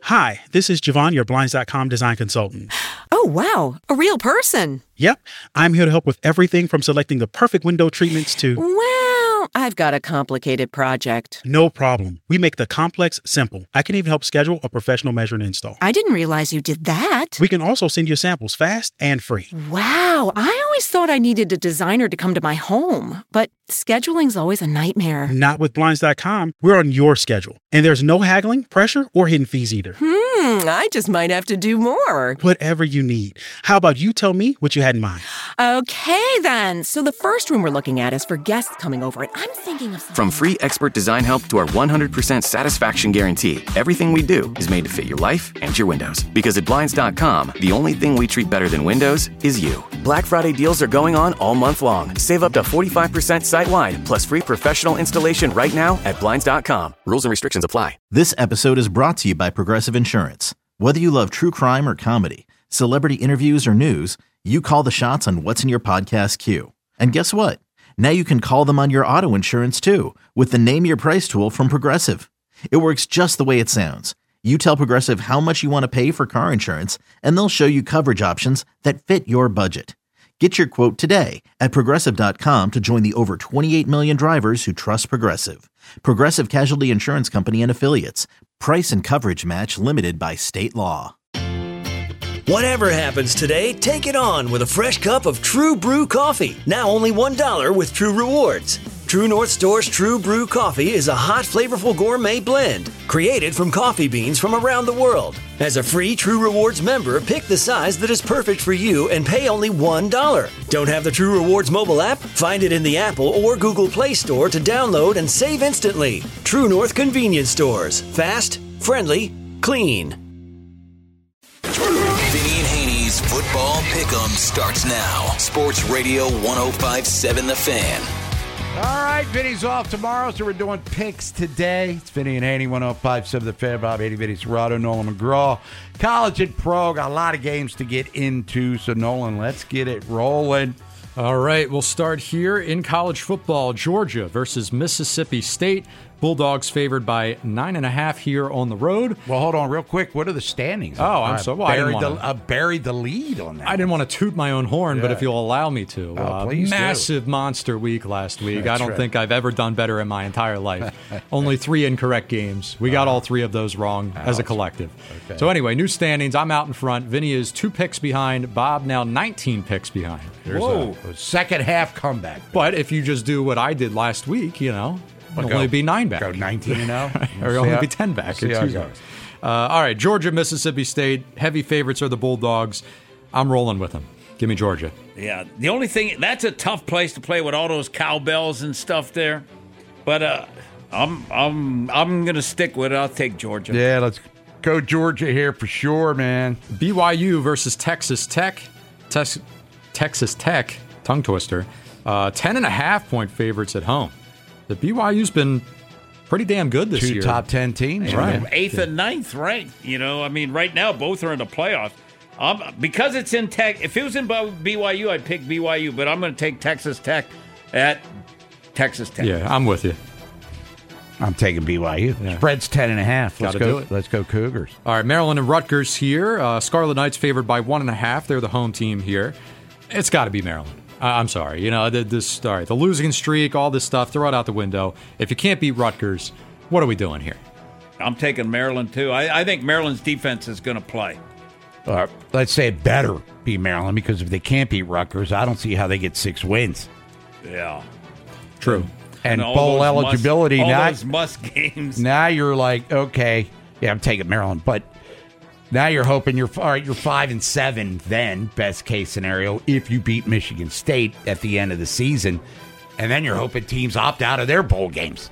Hi, this is Javon, your Blinds.com design consultant. Oh, wow. A real person. Yep, I'm here to help with everything from selecting the perfect window treatments to... Well, I've got a complicated project. No problem. We make the complex simple. I can even help schedule a professional measure and install. I didn't realize you did that. We can also send you samples fast and free. Wow, I always thought I needed a designer to come to my home, but scheduling's always a nightmare. Not with Blinds.com. We're on your schedule. And there's no haggling, pressure, or hidden fees either. I just might have to do more. Whatever you need. How about you tell me what you had in mind? Okay, then. So the first room we're looking at is for guests coming over, and I'm thinking of something... From free expert design help to our 100% satisfaction guarantee, everything we do is made to fit your life and your windows. Because at Blinds.com, the only thing we treat better than windows is you. Black Friday deals are going on all month long. Save up to 45% site-wide, plus free professional installation right now at Blinds.com. Rules and restrictions apply. This episode is brought to you by Progressive Insurance. Whether you love true crime or comedy, celebrity interviews or news, you call the shots on what's in your podcast queue. And guess what? Now you can call them on your auto insurance too with the Name Your Price tool from Progressive. It works just the way it sounds. You tell Progressive how much you want to pay for car insurance, and they'll show you coverage options that fit your budget. Get your quote today at Progressive.com to join the over 28 million drivers who trust Progressive. Progressive Casualty Insurance Company and Affiliates. Price and coverage match limited by state law. Whatever happens today, take it on with a fresh cup of True Brew coffee. Now only $1 with True Rewards. True North Store's True Brew coffee is a hot, flavorful gourmet blend created from coffee beans from around the world. As a free True Rewards member, pick the size that is perfect for you and pay only $1. Don't have the True Rewards mobile app? Find it in the Apple or Google Play Store to download and save instantly. True North Convenience Stores. Fast, friendly, clean. Vinny and Haney's Football Pick'em starts now. Sports Radio 105.7 The Fan. All right, Vinny's off tomorrow, so we're doing picks today. It's Vinny and Haney, 105.7 The Fan. Bob 80, Vinny Serrato, Nolan McGraw. College and pro, got a lot of games to get into, so Nolan, let's get it rolling. All right, we'll start here in college football. Georgia versus Mississippi State. Bulldogs favored by 9.5 here on the road. Well, hold on real quick. What are the standings? Oh, I'm sorry. Well, I buried the lead on that. I didn't want to toot my own horn, but if you'll allow me to. Please massive monster week last week. That's I don't right. think I've ever done better in my entire life. Only 3 incorrect games. We got all 3 of those wrong as a collective. Okay. So anyway, new standings. I'm out in front. Vinny is 2 picks behind. Bob now 19 picks behind. There's a second half comeback. But if you just do what I did last week, it'll only be 9 back. Go 19-0. Or it'll only be 10 back. See how it goes. All right, Georgia, Mississippi State. Heavy favorites are the Bulldogs. I'm rolling with them. Give me Georgia. Yeah, the only thing, that's a tough place to play with all those cowbells and stuff there. But I'm going to stick with it. I'll take Georgia. Yeah, let's go Georgia here for sure, man. BYU versus Texas Tech. Texas Tech, tongue twister. 10.5-point favorites at home. The BYU's been pretty damn good this year. 2 top 10 teams. Right. 8th and 9th ranked. Right now both are in the playoffs. Because it's in Tech, if it was in BYU, I'd pick BYU, but I'm going to take Texas Tech at Texas Tech. Yeah, I'm with you. I'm taking BYU. Yeah. Spread's 10.5. Gotta do it. Let's go Cougars. All right, Maryland and Rutgers here. Scarlet Knights favored by 1.5. They're the home team here. It's got to be Maryland. I'm sorry. The losing streak, all this stuff, throw it out the window. If you can't beat Rutgers, what are we doing here? I'm taking Maryland, too. I think Maryland's defense is going to play. Let's say it better be Maryland, because if they can't beat Rutgers, I don't see how they get 6 wins. Yeah. True. And bowl eligibility. Those must games. Now you're like, okay, yeah, I'm taking Maryland, but now you're hoping you're 5-7 then, best case scenario, if you beat Michigan State at the end of the season. And then you're hoping teams opt out of their bowl games.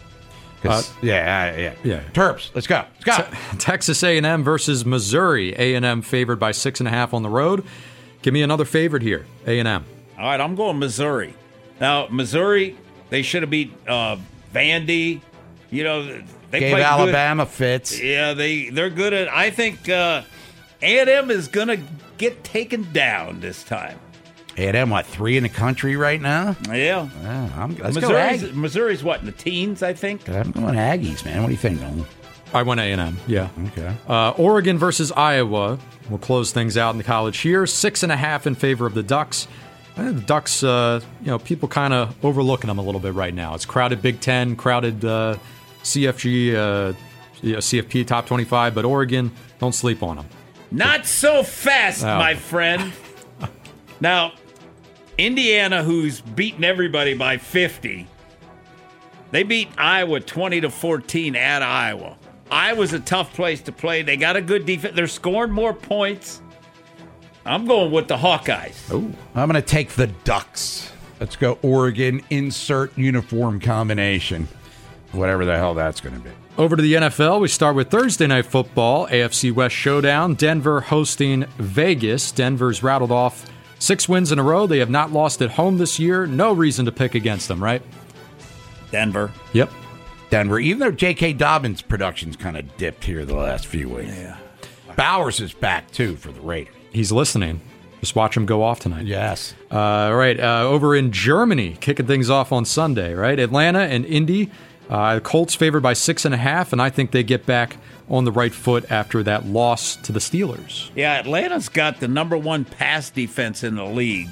Yeah. Terps, let's go. Texas A&M versus Missouri. A&M favored by 6.5 on the road. Give me another favorite here, A&M. All right, I'm going Missouri. Now, Missouri, they should have beat Vandy. They gave Alabama good. Fits. Yeah, they're good at. I think A&M is going to get taken down this time. A&M, 3 in the country right now? Yeah. Let's go Aggies. Missouri's what, in the teens, I think? I'm going Aggies, man. What do you think, Nolan? I went A&M, yeah. Okay. Oregon versus Iowa. We'll close things out in the college here. 6.5 in favor of the Ducks. I think the Ducks, people kind of overlooking them a little bit right now. It's crowded Big Ten, crowded CFG, CFP top 25, but Oregon, don't sleep on them. Not so fast, my friend. Now, Indiana, who's beaten everybody by 50, they beat Iowa 20-14 at Iowa. Iowa's a tough place to play. They got a good defense. They're scoring more points. I'm going with the Hawkeyes. Oh, I'm going to take the Ducks. Let's go Oregon, insert uniform combination. Whatever the hell that's going to be. Over to the NFL, we start with Thursday Night Football, AFC West Showdown. Denver hosting Vegas. Denver's rattled off 6 wins in a row. They have not lost at home this year. No reason to pick against them, right? Denver. Yep. Denver, even though J.K. Dobbins' production's kind of dipped here the last few weeks. Yeah. Bowers is back, too, for the Raiders. He's listening. Just watch him go off tonight. Yes. All right. Over in Germany, kicking things off on Sunday, right? Atlanta and Indy. Colts favored by 6.5, and I think they get back on the right foot after that loss to the Steelers. Yeah, Atlanta's got the number 1 pass defense in the league.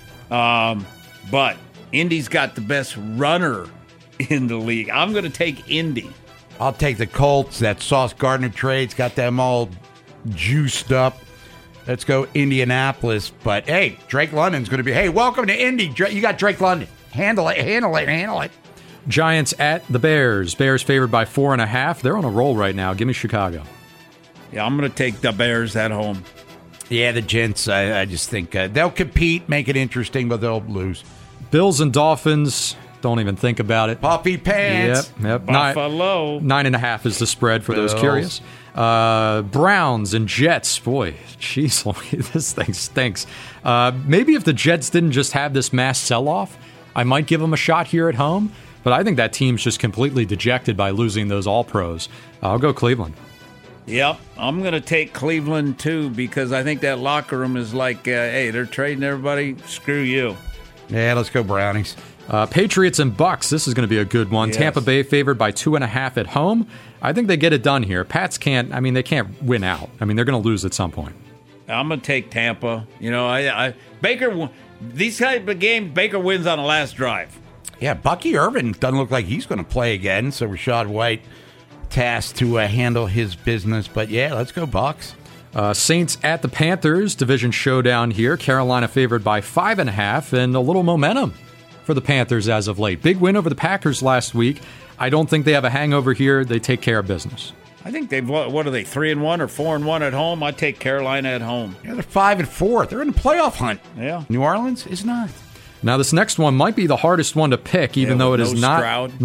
But Indy's got the best runner in the league. I'm going to take Indy. I'll take the Colts. That Sauce Gardner trade's got them all juiced up. Let's go Indianapolis. But, hey, Drake London's going to be, hey, welcome to Indy. You got Drake London. Handle it. Giants at the Bears. Bears favored by 4.5. They're on a roll right now. Give me Chicago. Yeah, I'm going to take the Bears at home. Yeah, the Gents, I just think they'll compete, make it interesting, but they'll lose. Bills and Dolphins, don't even think about it. Puffy pants. Yep. Buffalo. 9.5 is the spread for Bills. those curious. Browns and Jets. Boy, jeez, this thing stinks. Maybe if the Jets didn't just have this mass sell-off, I might give them a shot here at home. But I think that team's just completely dejected by losing those All-Pros. I'll go Cleveland. Yep, I'm going to take Cleveland, too, because I think that locker room is like, hey, they're trading everybody. Screw you. Yeah, let's go Brownies. Patriots and Bucks. This is going to be a good one. Yes. Tampa Bay favored by 2.5 at home. I think they get it done here. Pats can't, they can't win out. They're going to lose at some point. I'm going to take Tampa. Baker, these type of games, Baker wins on the last drive. Yeah, Bucky Irvin doesn't look like he's going to play again, so Rachaad White tasked to handle his business. But, yeah, let's go Bucks. Saints at the Panthers, division showdown here. Carolina favored by 5.5, and a little momentum for the Panthers as of late. Big win over the Packers last week. I don't think they have a hangover here. They take care of business. I think they've, what are they, 3-1 or 4-1 at home? I take Carolina at home. Yeah, they're 5-4. They're in the playoff hunt. Yeah. New Orleans is not. Now, this next one might be the hardest one to pick, even though it is not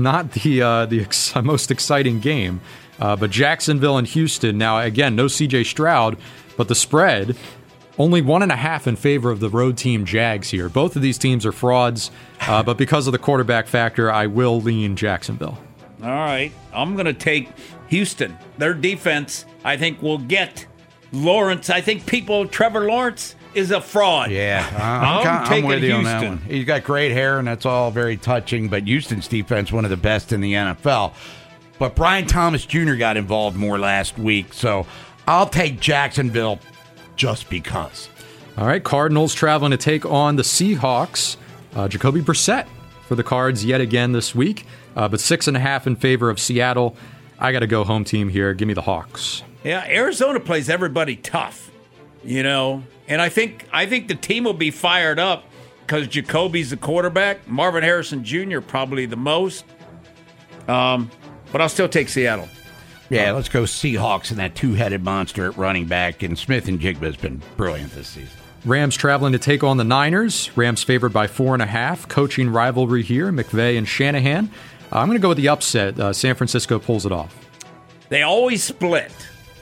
the most exciting game. But Jacksonville and Houston. Now, again, no C.J. Stroud, but the spread, only 1.5 in favor of the road team Jags here. Both of these teams are frauds, but because of the quarterback factor, I will lean Jacksonville. All right. I'm going to take Houston. Their defense, I think, will get Lawrence. I think Trevor Lawrence is a fraud. Yeah, I'm with you on that one. He's got great hair, and that's all very touching, but Houston's defense, one of the best in the NFL. But Brian Thomas Jr. got involved more last week, so I'll take Jacksonville just because. All right, Cardinals traveling to take on the Seahawks. Jacoby Brissett for the Cards yet again this week, but 6.5 in favor of Seattle. I got to go home team here. Give me the Hawks. Yeah, Arizona plays everybody tough, and I think the team will be fired up because Jacoby's the quarterback. Marvin Harrison Jr. probably the most. But I'll still take Seattle. Yeah, let's go Seahawks and that two-headed monster at running back. And Smith and Jigba has been brilliant this season. Rams traveling to take on the Niners. Rams favored by 4.5. Coaching rivalry here, McVay and Shanahan. I'm going to go with the upset. San Francisco pulls it off. They always split.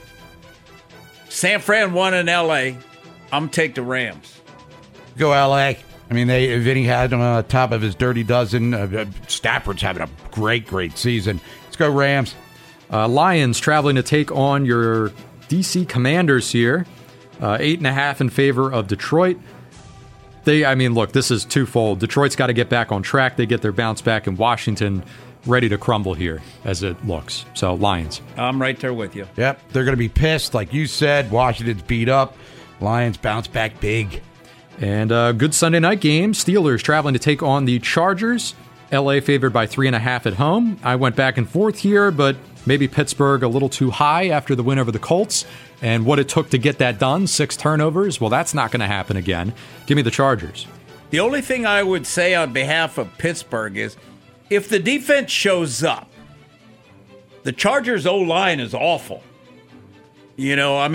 San Fran won in L.A. I'm going to take the Rams. Go L.A. Vinny had him on top of his dirty dozen. Stafford's having a great season. Let's go Rams. Lions traveling to take on your D.C. Commanders here. 8.5 in favor of Detroit. Look, this is twofold. Detroit's got to get back on track. They get their bounce back in Washington. ready to crumble here as it looks. So, Lions. I'm right there with you. Yep, they're going to be pissed. Like you said, Washington's beat up. Lions bounce back big. And a good Sunday night game. Steelers traveling to take on the Chargers. LA favored by 3.5 at home. I went back and forth here, but maybe Pittsburgh a little too high after the win over the Colts. And what it took to get that done, 6 turnovers, well, that's not going to happen again. Give me the Chargers. The only thing I would say on behalf of Pittsburgh is if the defense shows up, the Chargers' O-line is awful. And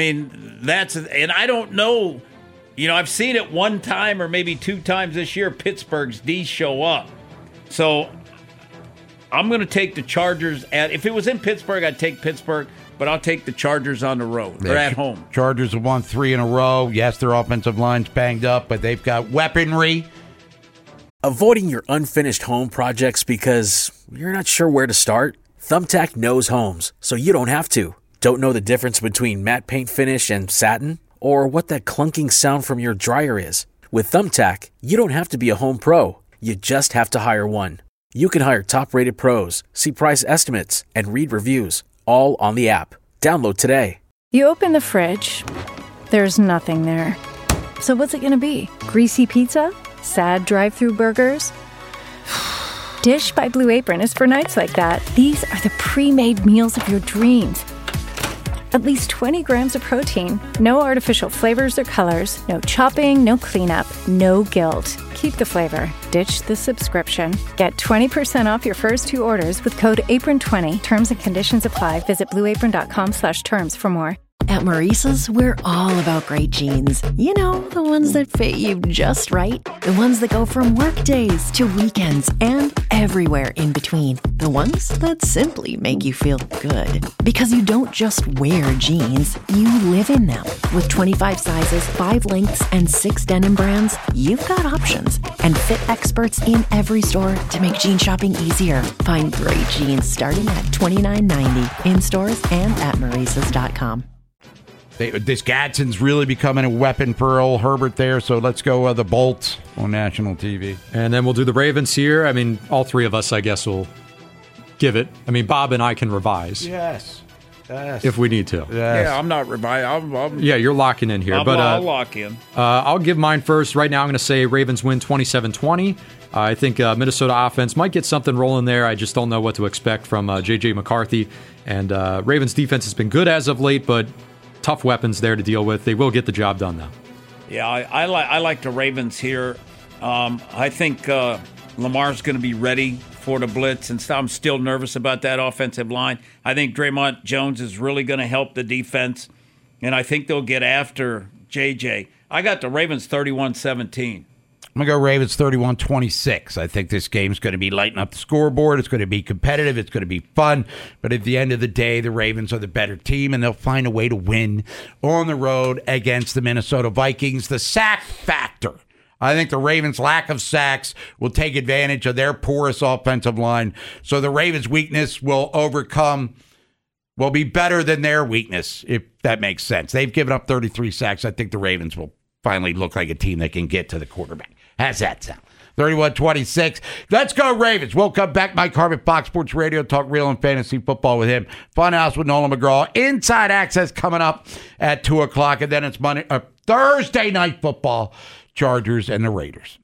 I don't know. I've seen it one time or maybe 2 times this year, Pittsburgh's D show up. So I'm going to take the Chargers. If it was in Pittsburgh, I'd take Pittsburgh, but I'll take the Chargers on the road or at home. Chargers have won 3 in a row. Yes, their offensive line's banged up, but they've got weaponry. Avoiding your unfinished home projects because you're not sure where to start? Thumbtack knows homes, so you don't have to. Don't know the difference between matte paint finish and satin? Or what that clunking sound from your dryer is? With Thumbtack, you don't have to be a home pro. You just have to hire one. You can hire top-rated pros, see price estimates, and read reviews, all on the app. Download today. You open the fridge. There's nothing there. So what's it going to be? Greasy pizza? Sad drive-thru burgers? Dish by Blue Apron is for nights like that. These are the pre-made meals of your dreams. At least 20 grams of protein, no artificial flavors or colors, no chopping, no cleanup, no guilt. Keep the flavor. Ditch the subscription. Get 20% off your first 2 orders with code APRON20. Terms and conditions apply. Visit blueapron.com/terms for more. At Maurice's, we're all about great jeans. You know, the ones that fit you just right. The ones that go from work days to weekends and everywhere in between. The ones that simply make you feel good. Because you don't just wear jeans, you live in them. With 25 sizes, 5 lengths, and 6 denim brands, you've got options. And fit experts in every store to make jean shopping easier. Find great jeans starting at $29.90 in stores and at Maurice's.com. This Gadsden's really becoming a weapon for old Herbert there, so let's go the Bolts on national TV. And then we'll do the Ravens here. I mean, all 3 of us, I guess, will give it. I mean, Bob and I can revise. Yes. If we need to. Yes. Yeah, I'm not revising. Yeah, you're locking in here. I'll lock in. I'll give mine first. Right now, I'm going to say Ravens win 27-20. I think Minnesota offense might get something rolling there. I just don't know what to expect from J.J. McCarthy. And Ravens defense has been good as of late, but tough weapons there to deal with. They will get the job done, though. Yeah, I like the Ravens here. I think Lamar's going to be ready for the blitz, and I'm still nervous about that offensive line. I think Draymond Jones is really going to help the defense, and I think they'll get after JJ. I got the Ravens 31-17. I'm going to go Ravens 31-26. I think this game's going to be lighting up the scoreboard. It's going to be competitive. It's going to be fun. But at the end of the day, the Ravens are the better team, and they'll find a way to win on the road against the Minnesota Vikings. The sack factor. I think the Ravens' lack of sacks will take advantage of their porous offensive line. So the Ravens' weakness will be better than their weakness, if that makes sense. They've given up 33 sacks. I think the Ravens will finally look like a team that can get to the quarterback. How's that sound? 31-26. Let's go Ravens. We'll come back. Mike Harmon, Fox Sports Radio, talk real and fantasy football with him. Funhouse with Nolan McGraw. Inside Access coming up at 2 o'clock. And then it's Thursday night football. Chargers and the Raiders.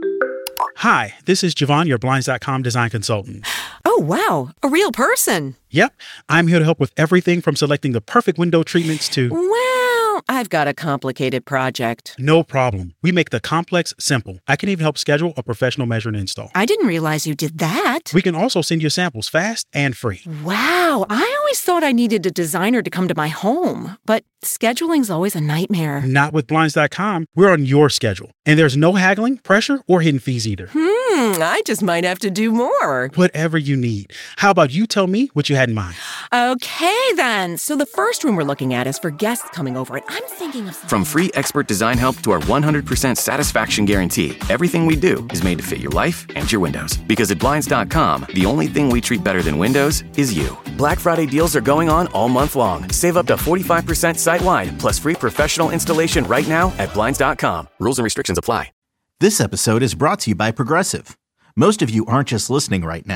Hi, this is Javon, your Blinds.com design consultant. Oh, wow. A real person. Yep. I'm here to help with everything from selecting the perfect window treatments to... Well, I've got a complicated project. No problem. We make the complex simple. I can even help schedule a professional measure and install. I didn't realize you did that. We can also send you samples fast and free. Wow. I always thought I needed a designer to come to my home, but scheduling's always a nightmare. Not with Blinds.com. We're on your schedule. And there's no haggling, pressure, or hidden fees either. I just might have to do more. Whatever you need. How about you tell me what you had in mind? Okay, then. So the first room we're looking at is for guests coming over, and I'm thinking of something. From free expert design help to our 100% satisfaction guarantee, everything we do is made to fit your life and your windows. Because at Blinds.com, the only thing we treat better than windows is you. Black Friday deals are going on all month long. Save up to 45% site-wide, plus free professional installation right now at Blinds.com. Rules and restrictions apply. This episode is brought to you by Progressive. Most of you aren't just listening right now.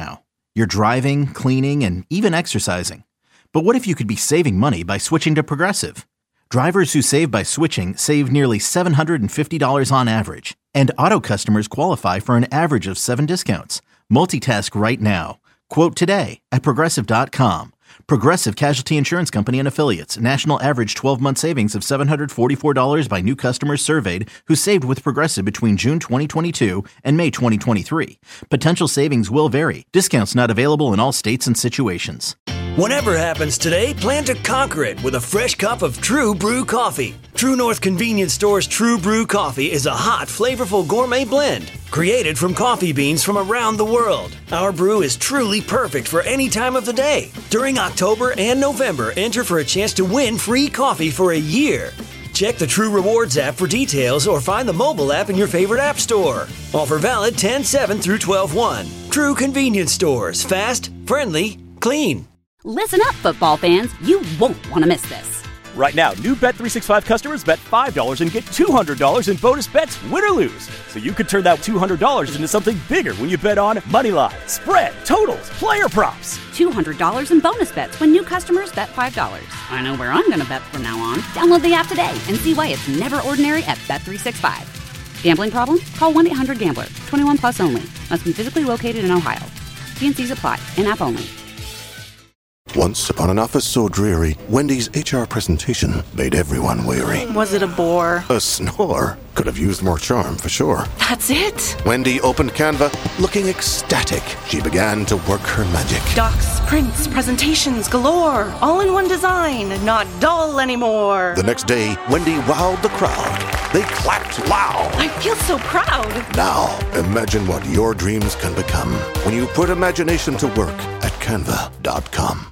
You're driving, cleaning, and even exercising. But what if you could be saving money by switching to Progressive? Drivers who save by switching save nearly $750 on average. And auto customers qualify for an average of 7 discounts. Multitask right now. Quote today at Progressive.com. Progressive Casualty Insurance Company and Affiliates. National average 12-month savings of $744 by new customers surveyed who saved with Progressive between June 2022 and May 2023. Potential savings will vary. Discounts not available in all states and situations. Whatever happens today, plan to conquer it with a fresh cup of True Brew coffee. True North Convenience Store's True Brew coffee is a hot, flavorful gourmet blend created from coffee beans from around the world. Our brew is truly perfect for any time of the day. During October and November, enter for a chance to win free coffee for a year. Check the True Rewards app for details or find the mobile app in your favorite app store. Offer valid 10/7 through 12/1. True Convenience Stores. Fast, friendly, clean. Listen up, football fans. You won't want to miss this. Right now, new Bet365 customers bet $5 and get $200 in bonus bets, win or lose. So you could turn that $200 into something bigger when you bet on moneyline, spread, totals, player props. $200 in bonus bets when new customers bet $5. I know where I'm going to bet from now on. Download the app today and see why it's never ordinary at Bet365. Gambling problem? Call 1-800-GAMBLER. 21 plus only. Must be physically located in Ohio. T&Cs apply. In-app only. Once upon an office so dreary, Wendy's HR presentation made everyone weary. Was it a bore? A snore. Could have used more charm, for sure. That's it? Wendy opened Canva, looking ecstatic. She began to work her magic. Docs, prints, presentations galore. All in one design, not dull anymore. The next day, Wendy wowed the crowd. They clapped loud. I feel so proud. Now, imagine what your dreams can become when you put imagination to work at Canva.com.